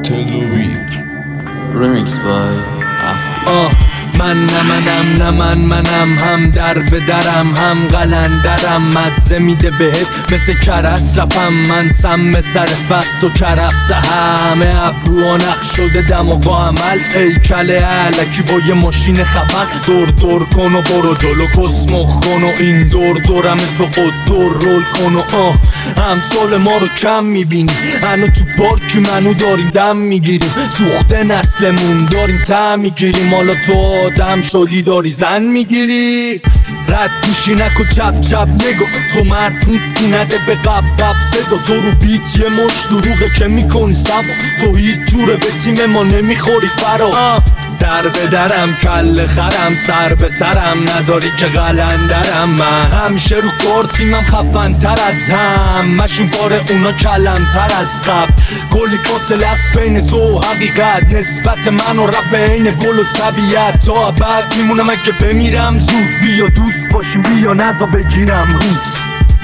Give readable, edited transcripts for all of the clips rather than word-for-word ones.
Remix by Afri. منم هم در به درم هم قلندرم، مزه میده بهت مثل کرس رفم، من سم سر فست و کرفس همه ابرو و نقش شده دماغ عمل، هیکل علکی با یه ماشین خفن، دور کن و برو جلو کسمخ کن و این دورم تو قدر رول کن و همسال ما رو کم میبینی، هنو تو پارکی منو داریم دم میگیریم، سوخته نسلمون داریم تم میگیریم، حالا تو آدم شدی داری زن میگیری، رد میشی نکو چپ نگو، تو مرد نیستی نده به قب صدا، تو رو بیت یه مش دروغه که میکنی سوا، تو هیچ جوره به تیم ما نمیخوری فرا، در به درم کل خرم سر به سرم نذاری که قلندرم، من همیشه رو کار تیمم خفن تر از همشون، کار اونا کلم تر از قبل، کلی فاصله است بین تو و حقیقت، نسبت من و رب بین گل و طبیعت، تا بعد میمونم اگه بمیرم زود، بیا دوست باشیم بیا نزا بگیرم روت،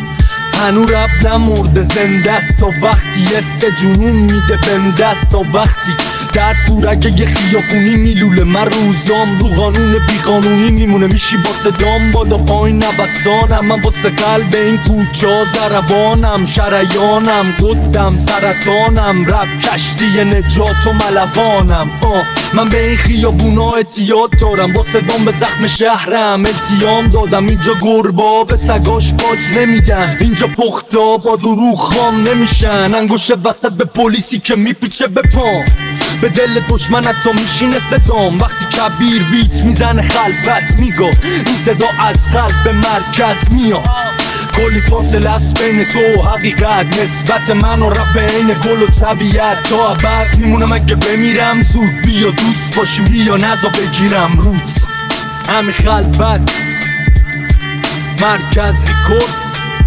هنو رب نمرده زنده است تا وقتی یه سه جنون میده بهم دست، تا وقتی در دورگه یه خیابونی میلوله، من روزام رو قانون بی قانونی میمونه، میشی با صدام بالا پایین نوسانم، من واسه قلب این کوچا زربانم، شریانم قدم سرطانم، رب کشتی نجات و ملوانم، من به این خیابونا اعتیاد دارم، با صدام به زخم شهرم التیام دادم، اینجا گربا به سگاش باج نمیدن، اینجا پختا با دروغ خام نمیشن، انگوش وسط به پلیسی که میپیچه به پام، به دل دشمن حتی میشینه صدام، وقتی کبیر بیت میزنه خلبت میگو این صدا از قلب به مرکز میاد، کلی فاصله است بین تو و حقیقت، نسبت من و رب بین گل و طبیعت، تا بعد میمونم اگه بمیرم زود، بیا دوست باشیم بیا نزا بگیرم روت، همین خلبت مرکز ریکورد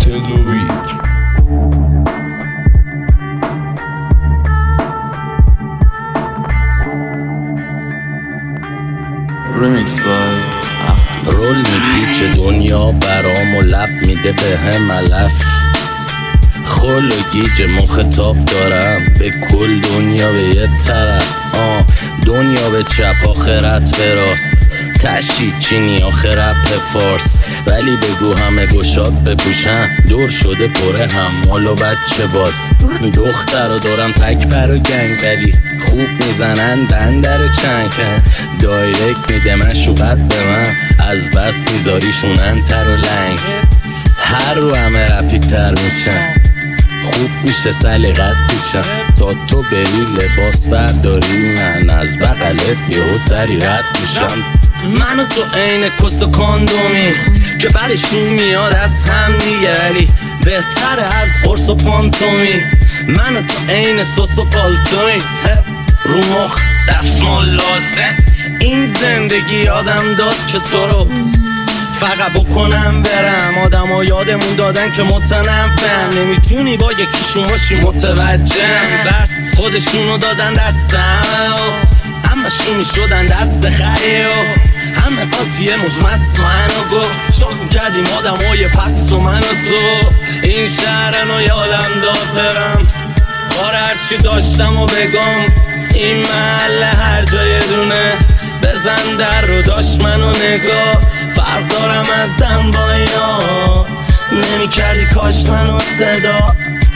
Remix by Afri. رول میپیچه دنیا برام و لب میده به هم علف، خل و گیج مخاطب دارم به کل دنیا به یه طرف، دنیا به چپ آخرت به راست، تشیید چینی آخرت به فارس، ولی بگو همه گشاد بپوشن، دور شده پره حمال و بچه باز، دختر رو دارم تک پر و گنگ، ولی خوب میزنن دندر چنگ، دایرکت میده مشوقت به من، از بس میذاریشونن تر و لنگ، هر رو همه رپیتر میشن، خوب میشه سلیقت پیشم، تا تو بری لباس برداری من از بغلت یهو سری رد میشم، من و تو عین کس و کاندومی که بعدشون میاد از هم دیگه، ولی بهتره از قرص و پانتومی، من و تو عین سس و پالتومی، رو مخ دستمال لازم، این زندگی یادم داد که تو رو فقط بکنم برم، آدم ها یادمون دادن که متنفرم، نمیتونی با یکیشون باشی متوجهم، بس خودشونو دادن دستم، همشونی شدن دست خریو، همه قاطیه مشمست و منو گفت، شاخ میکردیم آدم های پس و من و تو، این شهرنو یادم داد برم، کار هرچی داشتم و بگم، این محله هر جای دونه، بزن در رو داشت منو نگاه، فرق دارم از دم با اینا، نمی کردی کاش منو صدا.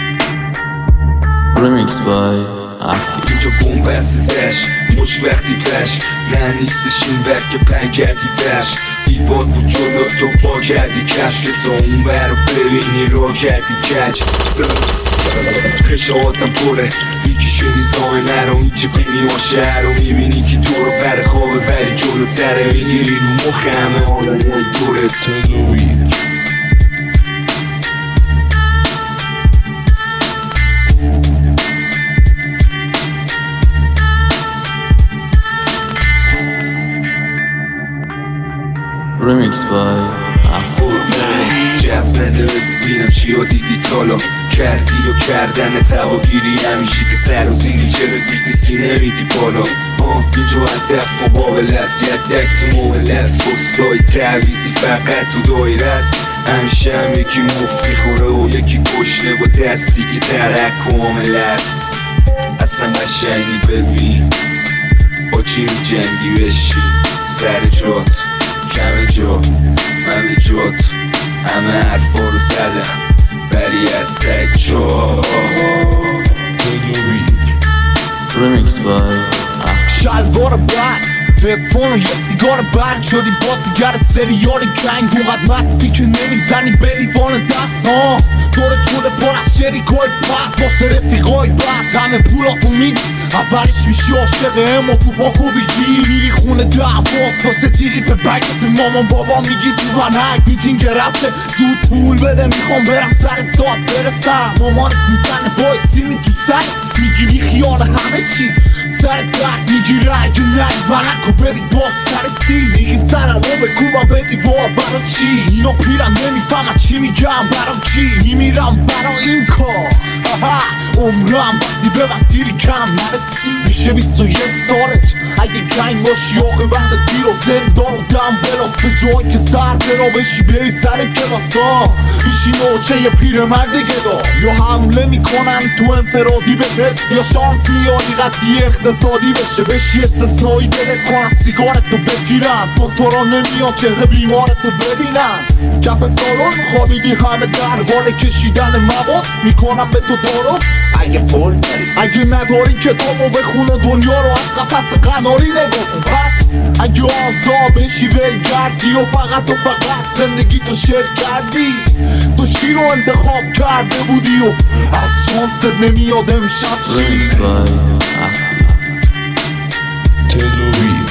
Remix by Afri. اینجا بومبستش مش وقتی پش، نه نیستش این وقت که پنگ کردی فش، دیوار بود جلو تو پا کردی کش، که تا اون برو ببینی را کردی کج، خشاعتم پره میکشه نیزای نرو، اینجا بینی ما شهر رو میبینی که تو رو پر خوابه ولی جلو تره، میگیری رو مخ همه آدم های دورت. Remix by Afri. جز نده ببینم چی رو دیدی تالا، کردی و کردن تواگیری همیشه که سر و زیری، چرا دیگه سی نمیدی بالا، اینجا هدف مقابل است، یدک تو موبل است، بستای تعویزی فقط تو دایره است، همیشه هم یکی مفتی خوره و یکی گشنه با دستی که ترک کامل است. اصلا قشنگی ببین با چی جنگی بشی سر جات کم جا من جات همه حرفا رو زدم ولی از تک جا Remix by Afri. شلوار بند تلفن و یه سیگار برگ شدی بازیگر سریال گنگ اونقدر مستی که نمیزنی به لیوان دست ها دور جوله پر از شریکای پس واسه رفیقای بند همه پولاتو میدی اولش میشی عاشق اما تو با خوبی گی میری خونه دعواست واسه تیری به بگت به مامان بابا میگی تو ونک میتینگ رفته زود پول بده میخوام برم سر ساعت برسم مامانت میزنه بای سینی تو سرت میگی بی خیال همه چی سر درد میگیره اگه نجبنک و بری باک سر سی میگی سرم رو بکوبم به دیوار برا چی اینا پیرم نمیفهمم چی میگم برا کی میمیرم برا این کار عمرم وقتی به وقتی کم نرسی میشه 21 سالت اگه گنگ باشی عاقبت تیر و زندان و دم بلاس به جایی که سر برا بشی بری سر کلاس ها میشی نوچه پیرمرد گدا یا حمله میکنن تو انفرادی بهت یا شانس میاری قضیه اقتصادی بشی استثنایی دلت کنن سیگارتو بگیرن دکترا نمیان چهره بیمارتو ببینن کف سالن خوابیدی همه در حال کشیدن مواد میکنم به تو تعارف اگه پول داری اگه نداری کتابو بخون و دنیا رو از قفس قناری نگاه کن پس اگه آزاد بشی ولگردی و فقط زندگی تو شیر کردی تو شیر رو انتخاب کرده بودی و از شانست نمیاد امشب Remix چی by Afri. تلویج